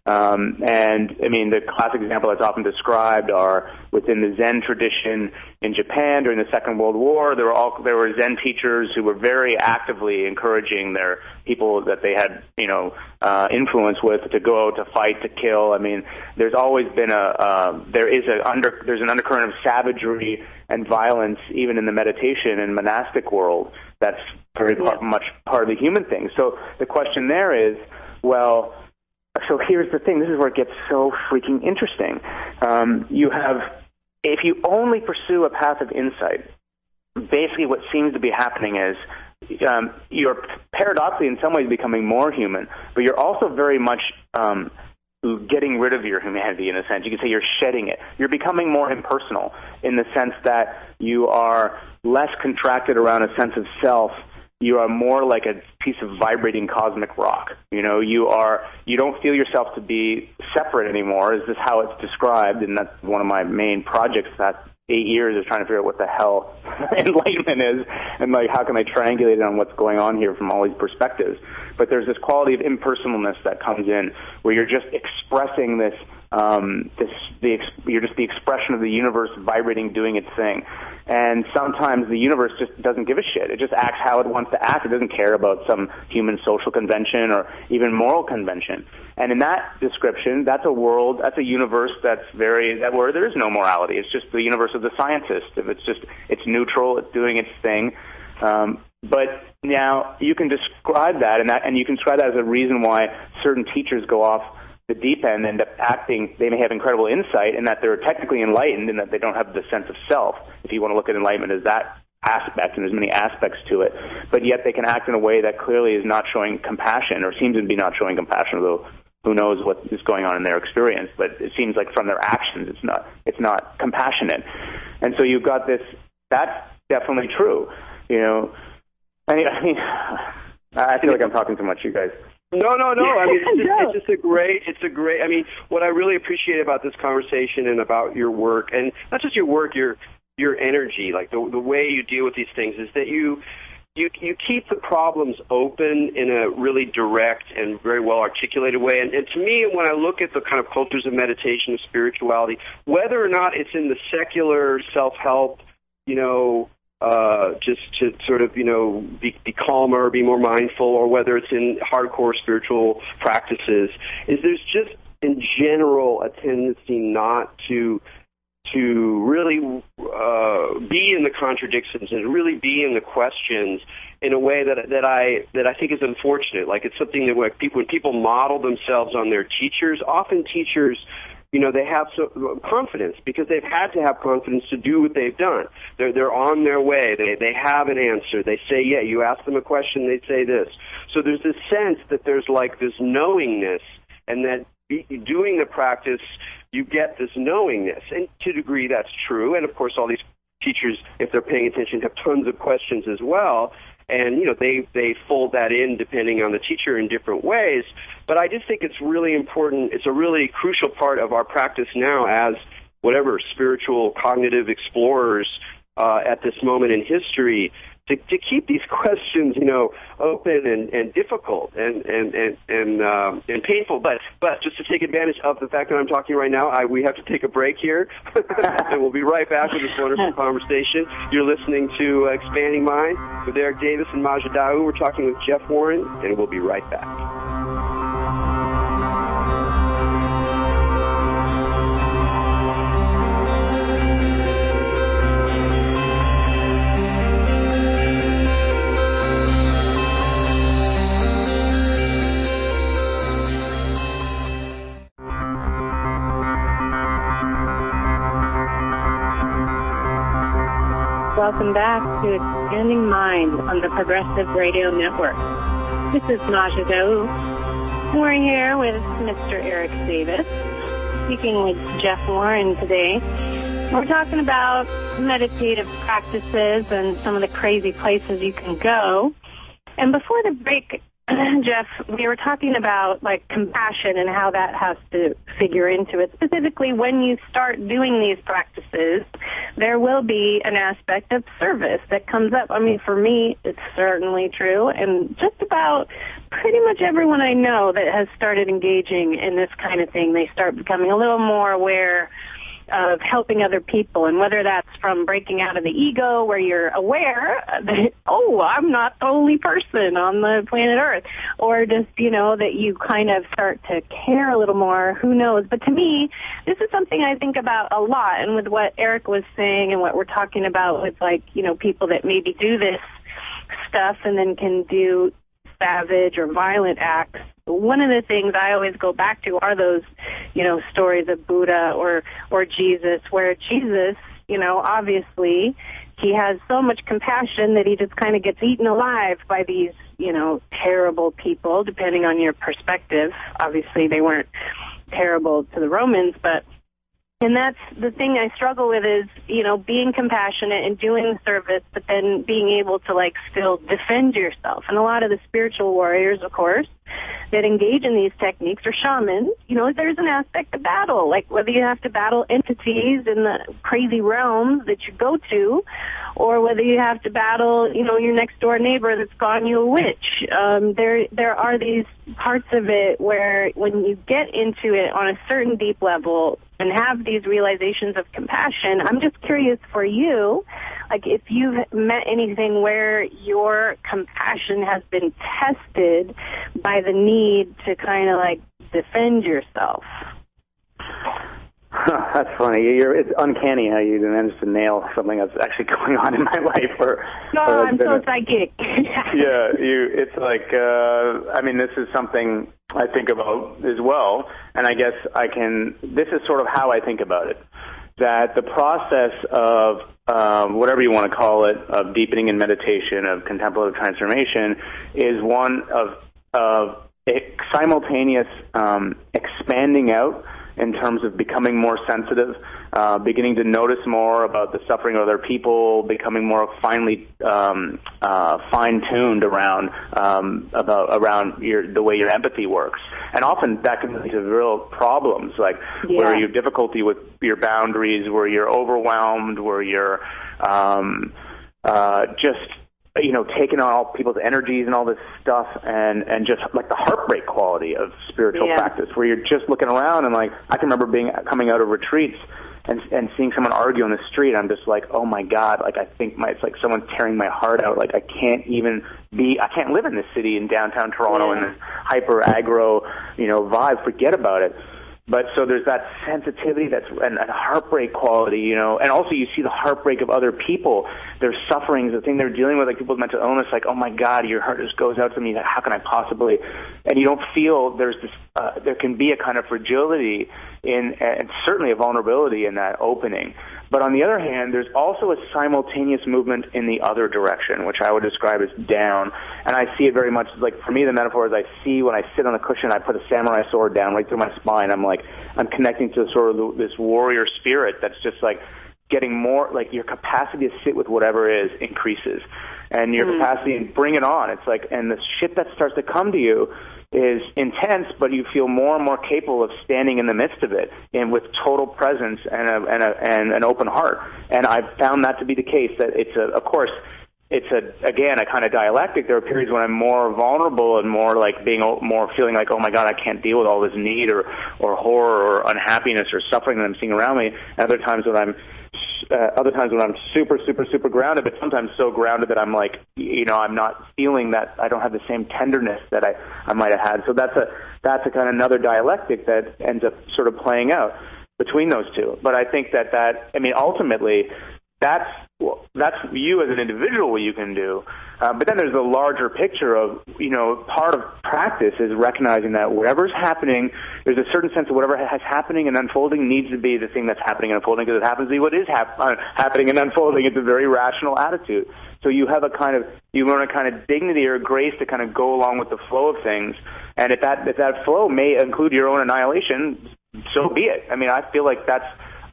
Um, and, I mean, the classic example that's often described are within the Zen tradition in Japan during the Second World War. There were all, there were Zen teachers who were very actively encouraging their people that they had, you know, uh, influence with to go, to fight, to kill. I mean, there's always been a, uh, there is a under, there's an undercurrent of savagery and violence even in the meditation and monastic world that's very part, much part of the human thing. So the question there is, well, so here's the thing. This is where it gets so freaking interesting. Um, you have, if you only pursue a path of insight, basically what seems to be happening is um, you're paradoxically in some ways becoming more human, but you're also very much um, getting rid of your humanity in a sense. You could say you're shedding it. You're becoming more impersonal in the sense that you are less contracted around a sense of self. You are more like a piece of vibrating cosmic rock. You know, you are, you don't feel yourself to be separate anymore. Is this how it's described? And that's one of my main projects. That eight years is trying to figure out what the hell enlightenment is, and like how can I triangulate it on what's going on here from all these perspectives. But there's this quality of impersonalness that comes in where you're just expressing this Um, this, the, you're just the expression of the universe vibrating, doing its thing. And sometimes the universe just doesn't give a shit. It just acts how it wants to act. It doesn't care about some human social convention or even moral convention. And in that description, that's a world, that's a universe that's very, that where there is no morality. It's just the universe of the scientist. If it's just, it's neutral, it's doing its thing. Um, but now you can describe that and that, and you can describe that as a reason why certain teachers go off the deep end, end up acting, they may have incredible insight in that they're technically enlightened and that they don't have the sense of self, if you want to look at enlightenment as that aspect, and there's many aspects to it, but yet they can act in a way that clearly is not showing compassion, or seems to be not showing compassion, although who knows what is going on in their experience, but it seems like from their actions it's not, it's not compassionate. And so you've got this, that's definitely true, you know. I mean, I, mean, I feel like I'm talking too much, you guys. No, no, no. I mean, it's just, it's just a great, it's a great, I mean, what I really appreciate about this conversation and about your work, and not just your work, your your energy, like the the way you deal with these things, is that you you you keep the problems open in a really direct and very well articulated way. And, and to me, when I look at the kind of cultures of meditation and spirituality, whether or not it's in the secular self-help, you know, Uh, just to sort of, you know, be, be calmer, be more mindful, or whether it's in hardcore spiritual practices, is there's just, in general, a tendency not to to really uh, be in the contradictions and really be in the questions in a way that that I that I think is unfortunate. Like, it's something that when people, when people model themselves on their teachers, often teachers, you know, they have so, confidence because they've had to have confidence to do what they've done. They're they're on their way. They they have an answer. They say, yeah. You ask them a question, they say this. So there's this sense that there's like this knowingness, and that be, doing the practice, you get this knowingness. And to a degree, that's true. And of course, all these teachers, if they're paying attention, have tons of questions as well. And, you know, they, they fold that in depending on the teacher in different ways. But I just think it's really important. It's a really crucial part of our practice now as whatever spiritual cognitive explorers uh, at this moment in history to, to keep these questions, you know, open and, and difficult and and and and, um, and painful. But but just to take advantage of the fact that I'm talking right now, I, we have to take a break here, and we'll be right back with this wonderful conversation. You're listening to uh, Expanding Mind with Eric Davis and Maja Dawu. We're talking with Jeff Warren, and we'll be right back. Welcome back to Expanding Mind on the Progressive Radio Network. This is Maja Dawu. We're here with Mister Eric Davis, speaking with Jeff Warren today. We're talking about meditative practices and some of the crazy places you can go. And before the break, Jeff, we were talking about, like, compassion and how that has to figure into it. Specifically, when you start doing these practices, there will be an aspect of service that comes up. I mean, for me, it's certainly true. And just about pretty much everyone I know that has started engaging in this kind of thing, they start becoming a little more aware of helping other people, and whether that's from breaking out of the ego where you're aware that, oh, I'm not the only person on the planet Earth, or just, you know, that you kind of start to care a little more, who knows. But to me, this is something I think about a lot, and with what Eric was saying and what we're talking about with, like, you know, people that maybe do this stuff and then can do savage or violent acts. One of the things I always go back to are those, you know, stories of Buddha or, or Jesus, where Jesus, you know, obviously he has so much compassion that he just kind of gets eaten alive by these, you know, terrible people, depending on your perspective. Obviously they weren't terrible to the Romans, but and that's the thing I struggle with is, you know, being compassionate and doing service, but then being able to, like, still defend yourself. And a lot of the spiritual warriors, of course, that engage in these techniques or shamans, you know, there's an aspect of battle, like whether you have to battle entities in the crazy realms that you go to, or whether you have to battle, you know, your next door neighbor that's calling you a witch. Um, there, there are these parts of it where when you get into it on a certain deep level and have these realizations of compassion, I'm just curious for you, like if you've met anything where your compassion has been tested by the need to kind of like defend yourself. Huh, that's funny. You're, it's uncanny how you managed to nail something that's actually going on in my life. Or, no, or I'm so a, psychic. yeah, you. It's like, uh, I mean, this is something I think about as well, and I guess I can, this is sort of how I think about it, that the process of um, whatever you want to call it, of deepening in meditation, of contemplative transformation, is one of, of simultaneous um, expanding out in terms of becoming more sensitive, uh, beginning to notice more about the suffering of other people, becoming more finely um, uh, fine-tuned around um, about around your, the way your empathy works, and often that can lead to real problems, like yeah. where you have difficulty with your boundaries, where you're overwhelmed, where you're um, uh, just. you know, taking on all people's energies and all this stuff, and, and just like the heartbreak quality of spiritual yeah. practice, where you're just looking around and like, I can remember being coming out of retreats and and seeing someone argue on the street. I'm just like, oh my God, like I think my, it's like someone tearing my heart out. Like I can't even be, I can't live in this city in downtown Toronto yeah. in this hyper aggro, you know, vibe. Forget about it. But so there's that sensitivity that's and, and heartbreak quality, you know, and also you see the heartbreak of other people, their sufferings, the thing they're dealing with, like people with mental illness, like, oh my God, your heart just goes out to me. How can I possibly? And you don't feel there's this, uh, there can be a kind of fragility in, and certainly a vulnerability in that opening. But on the other hand, there's also a simultaneous movement in the other direction, which I would describe as down. And I see it very much, like for me, the metaphor is I see when I sit on a cushion, I put a samurai sword down right through my spine. I'm like, I'm connecting to sort of the, this warrior spirit that's just like getting more, like your capacity to sit with whatever is increases. And your mm. capacity to bring it on. It's like, and the shit that starts to come to you is intense, but you feel more and more capable of standing in the midst of it, and with total presence and a, and, a, and an open heart. And I've found that to be the case. That it's a, of course, it's a again a kind of dialectic. There are periods when I'm more vulnerable and more like being more feeling like, oh my God, I can't deal with all this need or or horror or unhappiness or suffering that I'm seeing around me. And other times when I'm Uh, other times when I'm super, super, super grounded, but sometimes so grounded that I'm like, you know, I'm not feeling that, I don't have the same tenderness that I, I might have had. So that's a, that's a kind of another dialectic that ends up sort of playing out between those two. But I think that that, I mean, ultimately, that's, well, that's you as an individual what you can do. Uh, but then there's the larger picture of, you know, part of practice is recognizing that whatever's happening, there's a certain sense of whatever has happening and unfolding needs to be the thing that's happening and unfolding, because it happens to be what is hap- uh, happening and unfolding. It's a very rational attitude. So you have a kind of, you learn a kind of dignity or grace to kind of go along with the flow of things. And if that, if that flow may include your own annihilation, so be it. I mean, I feel like that's,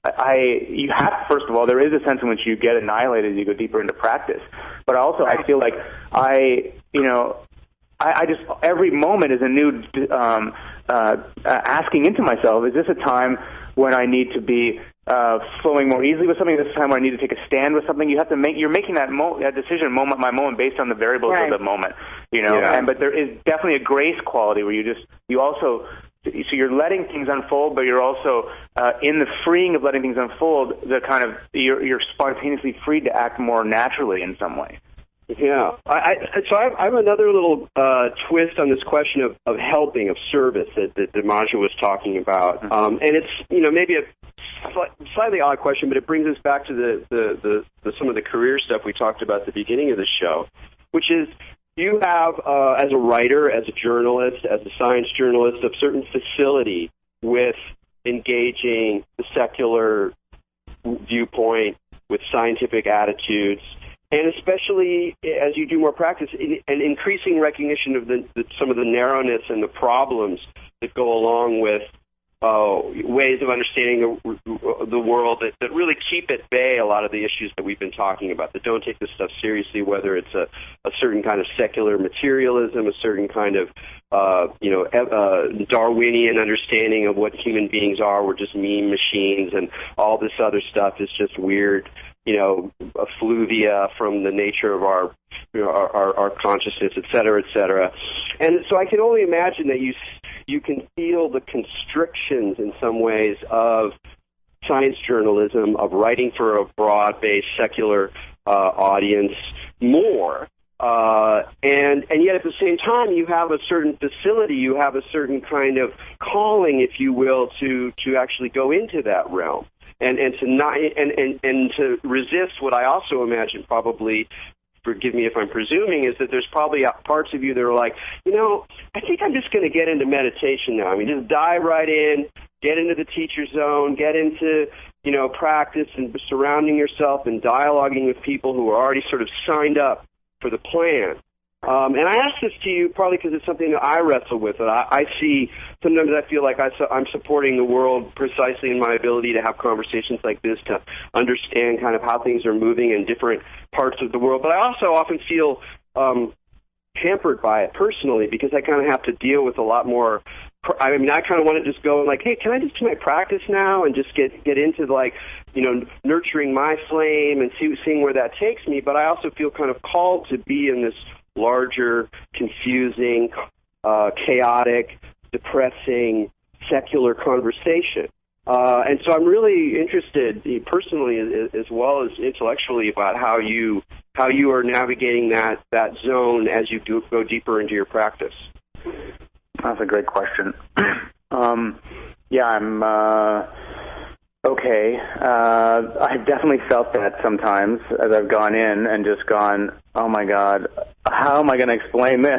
I, you have, first of all, there is a sense in which you get annihilated as you go deeper into practice. But also, I feel like I, you know, I, I just, every moment is a new, um, uh, uh, asking into myself, is this a time when I need to be, uh, flowing more easily with something? Is this a time when I need to take a stand with something? You have to make, you're making that, mo- that decision moment by moment based on the variables right. of the moment, you know, yeah. and, but there is definitely a grace quality where you just, you also, so you're letting things unfold, but you're also uh, in the freeing of letting things unfold. The kind of you're, you're spontaneously free to act more naturally in some way. Yeah. I, I, so I have, I have another little uh, twist on this question of, of helping, of service that, that, that Manja was talking about, mm-hmm. um, and it's you know maybe a sli- slightly odd question, but it brings us back to the, the, the, the some of the career stuff we talked about at the beginning of the show, which is. You have, uh, as a writer, as a journalist, as a science journalist, a certain facility with engaging the secular viewpoint, with scientific attitudes, and especially as you do more practice, an increasing recognition of the, the, some of the narrowness and the problems that go along with uh, ways of understanding the the world that, that really keep at bay a lot of the issues that we've been talking about, that don't take this stuff seriously, whether it's a, a certain kind of secular materialism, a certain kind of uh, you know uh, Darwinian understanding of what human beings are. We're just meme machines, and all this other stuff is just weird, you know, effluvia from the nature of our, you know, our, our, our consciousness, et cetera, et cetera. And so I can only imagine that you you can feel the constrictions in some ways of science journalism, of writing for a broad-based secular uh, audience more. Uh, and, and yet at the same time, you have a certain facility, you have a certain kind of calling, if you will, to, to actually go into that realm. And, and to not, and, and, and to resist what I also imagine probably, forgive me if I'm presuming, is that there's probably parts of you that are like, you know, I think I'm just going to get into meditation now. I mean, just dive right in, get into the teacher zone, get into, you know, practice and surrounding yourself and dialoguing with people who are already sort of signed up for the plan. Um, and I ask this to you probably because it's something that I wrestle with. And I, I see, sometimes I feel like I, I'm supporting the world precisely in my ability to have conversations like this, to understand kind of how things are moving in different parts of the world. But I also often feel um, hampered by it personally, because I kind of have to deal with a lot more. I mean, I kind of want to just go and like, hey, can I just do my practice now and just get get into like, you know, nurturing my flame and see, seeing where that takes me. But I also feel kind of called to be in this larger, confusing, uh, chaotic, depressing, secular conversation. Uh, and so I'm really interested, personally as, as well as intellectually, about how you how you are navigating that, that zone as you do go deeper into your practice. That's a great question. um, yeah, I'm uh, okay. Uh, I've definitely felt that sometimes as I've gone in and just gone, oh my God, how am I going to explain this?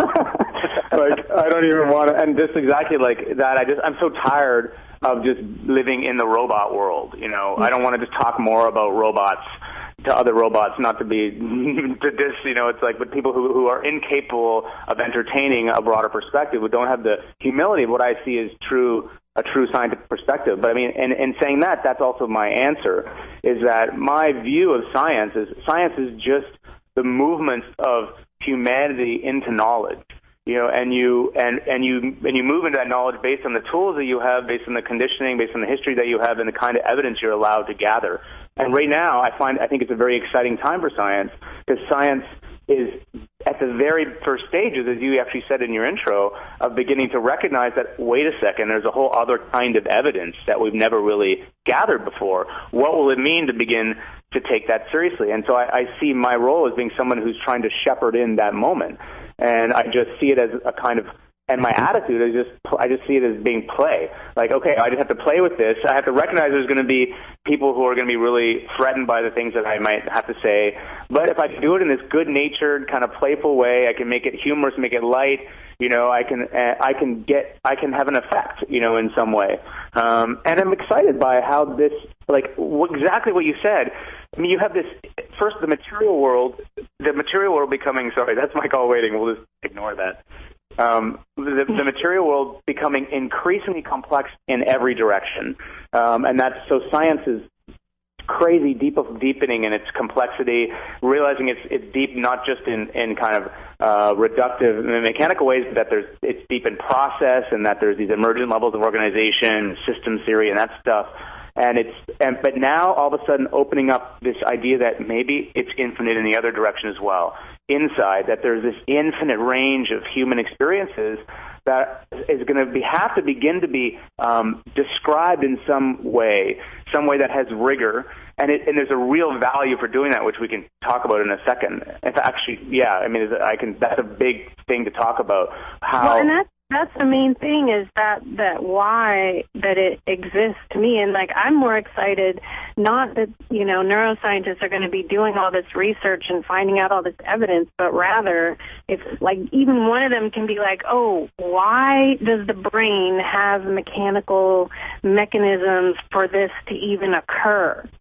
Like, I don't even want to, and just exactly like that, I just, I'm so tired of just living in the robot world, you know. I don't want to just talk more about robots to other robots, not to be, to this, you know, it's like, but people who, who are incapable of entertaining a broader perspective, who don't have the humility of what I see as true, a true scientific perspective. But I mean, in, in saying that, that's also my answer, is that my view of science is, science is just the movement of humanity into knowledge. You know, and you and and you and you move into that knowledge based on the tools that you have, based on the conditioning, based on the history that you have, and the kind of evidence you're allowed to gather. And right now, I find I think it's a very exciting time for science, because science is at the very first stages, as you actually said in your intro, of beginning to recognize that, wait a second, there's a whole other kind of evidence that we've never really gathered before. What will it mean to begin to take that seriously? And so I, I see my role as being someone who's trying to shepherd in that moment. And I just see it as a kind of, and my attitude is just, I just see it as being play. Like, okay, I just have to play with this. I have to recognize there's going to be people who are going to be really threatened by the things that I might have to say. But if I can do it in this good-natured, kind of playful way, I can make it humorous, make it light. You know, I can, uh, I can get, I can have an effect, you know, in some way. Um, and I'm excited by how this, like, w- exactly what you said. I mean, you have this, first, the material world, the material world becoming, sorry, that's my call waiting. We'll just ignore that. Um, the, the material world becoming increasingly complex in every direction. Um, and that's, so science is crazy deep deepening in its complexity, realizing it's it's deep not just in, in kind of uh, reductive mechanical ways, but that there's it's deep in process, and that there's these emergent levels of organization, systems theory, and that stuff. And it's and but now all of a sudden opening up this idea that maybe it's infinite in the other direction as well. Inside, that there's this infinite range of human experiences that is going to be, have to begin to be um, described in some way, some way that has rigor, and, it, and there's a real value for doing that, which we can talk about in a second. If actually, yeah, I mean, I can. That's a big thing to talk about. How. Well, and that's that's the main thing, is that that why that it exists to me, and like I'm more excited, not that you know neuroscientists are going to be doing all this research and finding out all this evidence, but rather if like even one of them can be like, oh, why does the brain have mechanical mechanisms for this to even occur?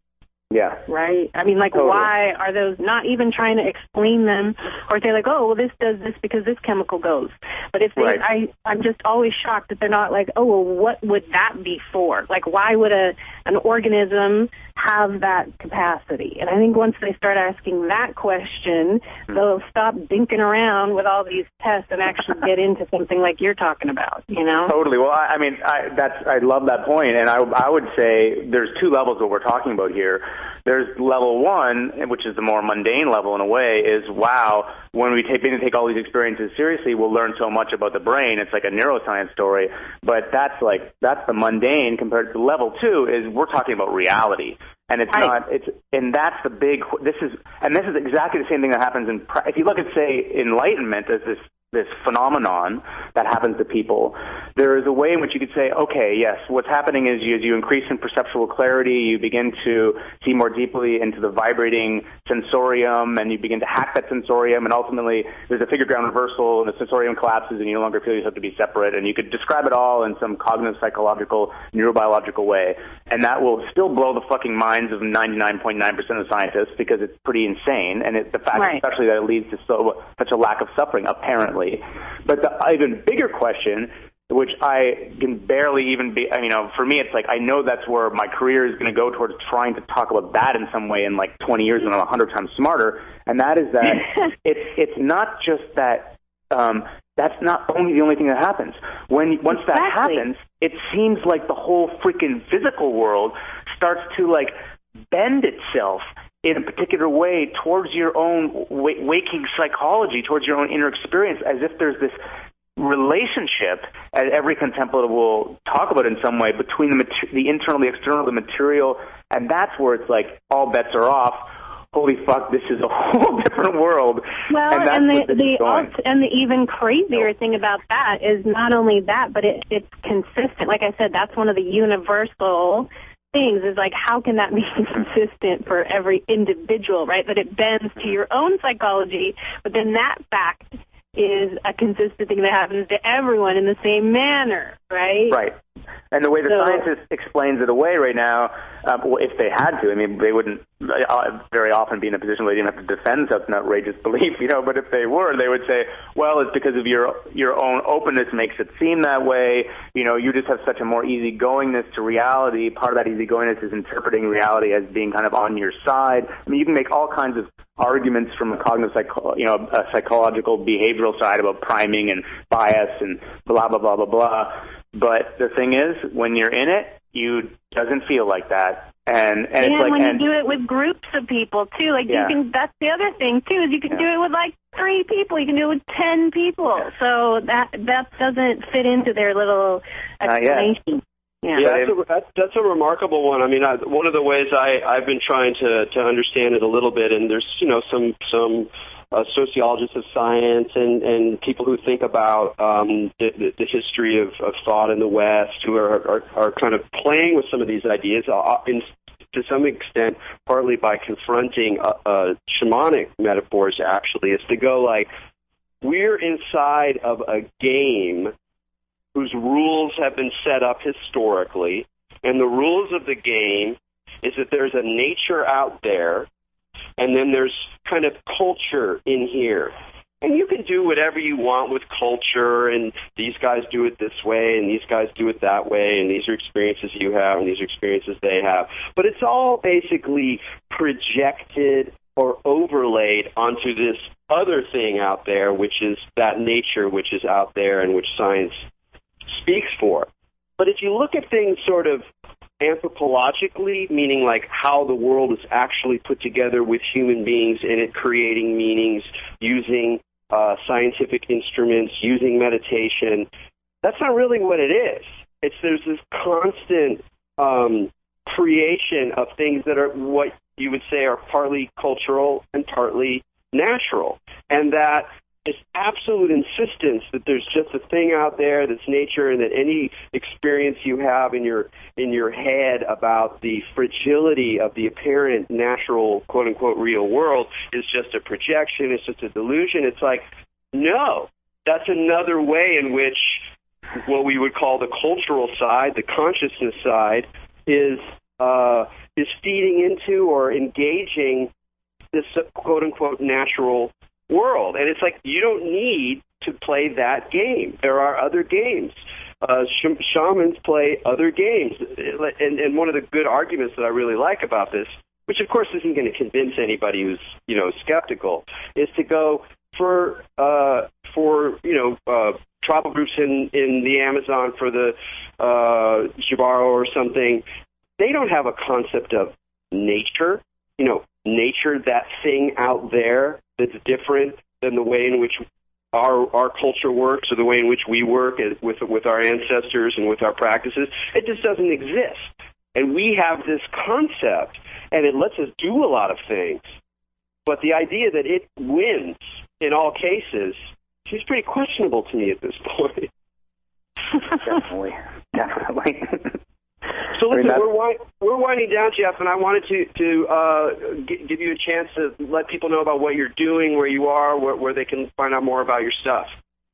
Yeah. Right? I mean, like, Totally. why are those not even trying to explain them or say, like, oh, well, this does this because this chemical goes. But if they, Right. I, I'm just always shocked that they're not like, oh, well, what would that be for? Like, why would a an organism have that capacity? And I think once they start asking that question, mm-hmm. they'll stop dinking around with all these tests and actually get into something like you're talking about, you know? Totally. Well, I, I mean, I, that's I love that point, and I, I would say there's two levels that we're talking about here. There's level one, which is the more mundane level in a way, is, wow, when we take, begin to take all these experiences seriously, we'll learn so much about the brain. It's like a neuroscience story. But that's like, that's the mundane compared to level two is we're talking about reality. And it's right. not, it's, and that's the big, this is, and this is exactly the same thing that happens in, if you look at, say, enlightenment as this, this phenomenon that happens to people, there is a way in which you could say, okay, yes, what's happening is you, as you increase in perceptual clarity, you begin to see more deeply into the vibrating sensorium, and you begin to hack that sensorium, and ultimately there's a figure ground reversal, and the sensorium collapses, and you no longer feel yourself to be separate, and you could describe it all in some cognitive, psychological, neurobiological way, and that will still blow the fucking minds of ninety-nine point nine percent of scientists, because it's pretty insane, and it, the fact right. especially that it leads to so, such a lack of suffering, apparently. But the even bigger question, which I can barely even be, you know, for me it's like I know that's where my career is going to go towards trying to talk about that in some way in like twenty years when I'm a hundred times smarter, and that is that it's it's not just that um, that's not only the only thing that happens. When once exactly. that happens, it seems like the whole freaking physical world starts to like bend itself in a particular way towards your own w- waking psychology, towards your own inner experience, as if there's this relationship, as every contemplative will talk about in some way, between the, mater- the internal, the external, the material, and that's where it's like all bets are off. Holy fuck, this is a whole different world. Well, and, that's and the the alt, and the even crazier thing about that is not only that, but it, it's consistent. Like I said, that's one of the universal things is like, how can that be consistent for every individual, right? That it bends to your own psychology, but then that fact is a consistent thing that happens to everyone in the same manner, right? Right. And the way the so, scientist explains it away right now, um, well, if they had to, I mean, they wouldn't uh, very often be in a position where they didn't have to defend such an outrageous belief, you know, but if they were, they would say, well, it's because of your your own openness makes it seem that way. You know, you just have such a more easygoingness to reality. Part of that easygoingness is interpreting reality as being kind of on your side. I mean, you can make all kinds of arguments from a cognitive, psycho, you know, a psychological, behavioral side about priming and bias and blah, blah, blah, blah, blah. But the thing is, when you're in it, you doesn't feel like that. And, and, and it's like, when and, you do it with groups of people, too, like yeah. you can, that's the other thing, too, is you can yeah. do it with like three people. You can do it with ten people. So that that doesn't fit into their little explanation. Yeah, yeah that's, a, that's, that's a remarkable one. I mean, I, one of the ways I, I've been trying to, to understand it a little bit, and there's, you know, some some uh, sociologists of science and, and people who think about um, the, the, the history of, of thought in the West who are, are, are kind of playing with some of these ideas uh, in, to some extent, partly by confronting uh, uh, shamanic metaphors, actually, is to go like, we're inside of a game whose rules have been set up historically, and the rules of the game is that there's a nature out there, and then there's kind of culture in here. And you can do whatever you want with culture, and these guys do it this way, and these guys do it that way, and these are experiences you have, and these are experiences they have. But it's all basically projected or overlaid onto this other thing out there, which is that nature which is out there and which science speaks for. But if you look at things sort of anthropologically, meaning like how the world is actually put together with human beings in it creating meanings, using uh, scientific instruments, using meditation, that's not really what it is. It's there's this constant um, creation of things that are what you would say are partly cultural and partly natural, and that this absolute insistence that there's just a thing out there that's nature, and that any experience you have in your in your head about the fragility of the apparent natural, quote unquote, real world is just a projection, it's just a delusion. It's like, no, that's another way in which what we would call the cultural side, the consciousness side, is uh, is feeding into or engaging this quote-unquote natural world. And it's like, you don't need to play that game. There are other games. Uh, sh- shamans play other games. And, and one of the good arguments that I really like about this, which of course isn't going to convince anybody who's, you know, skeptical, is to go for, uh, for, you know, uh, tribal groups in, in the Amazon, for the, uh, Jibaro or something. They don't have a concept of nature, you know, nature, that thing out there that's different than the way in which our our culture works or the way in which we work with with our ancestors and with our practices. It just doesn't exist. And we have this concept, and it lets us do a lot of things. But the idea that it wins in all cases seems pretty questionable to me at this point. Definitely. Definitely. So listen, I mean, we're, wi- we're winding down, Jeff, and I wanted to, to uh, g- give you a chance to let people know about what you're doing, where you are, where, where they can find out more about your stuff.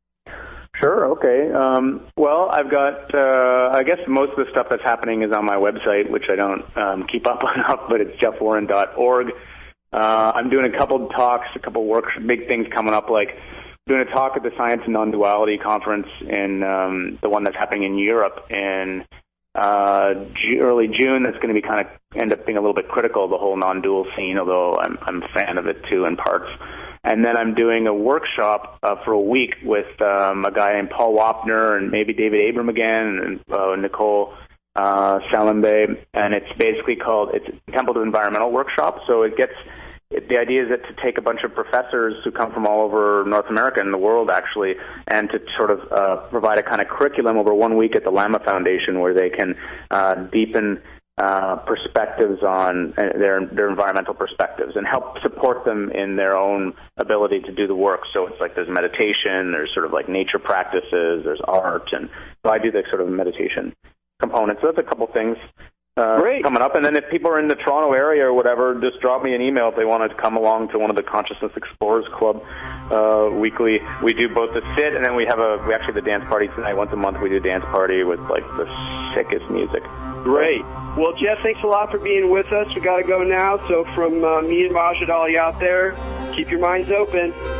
Sure, okay. Um, well, I've got, uh, I guess most of the stuff that's happening is on my website, which I don't um, keep up on, but it's jeff warren dot org. Uh, I'm doing a couple of talks, a couple of work, big things coming up, like doing a talk at the Science and Non-Duality Conference, in um, the one that's happening in Europe in uh, G- early June. That's going to be kind of end up being a little bit critical of the whole non-dual scene, although I'm, I'm a fan of it too in parts. And then I'm doing a workshop uh, for a week with um, a guy named Paul Wapner and maybe David Abram again, and uh, Nicole uh, Salembe, and it's basically called, it's a Temple to Environmental Workshop. So it gets, it, the idea is that to take a bunch of professors who come from all over North America and the world, actually, and to sort of uh, provide a kind of curriculum over one week at the Lama Foundation where they can uh, deepen uh, perspectives on uh, their their environmental perspectives and help support them in their own ability to do the work. So it's like there's meditation, there's sort of like nature practices, there's art, and so I do the sort of meditation component. So that's a couple things uh, coming up. And then if people are in the Toronto area or whatever, just drop me an email if they want to come along to one of the Consciousness Explorers Club uh, weekly. We do both the sit, and then we have a we actually have the dance party tonight. Once a month we do a dance party with like the sickest music. Great. Well, Jeff, thanks a lot for being with us. We got to go now. So from uh, me and Raj and all you out there, keep your minds open.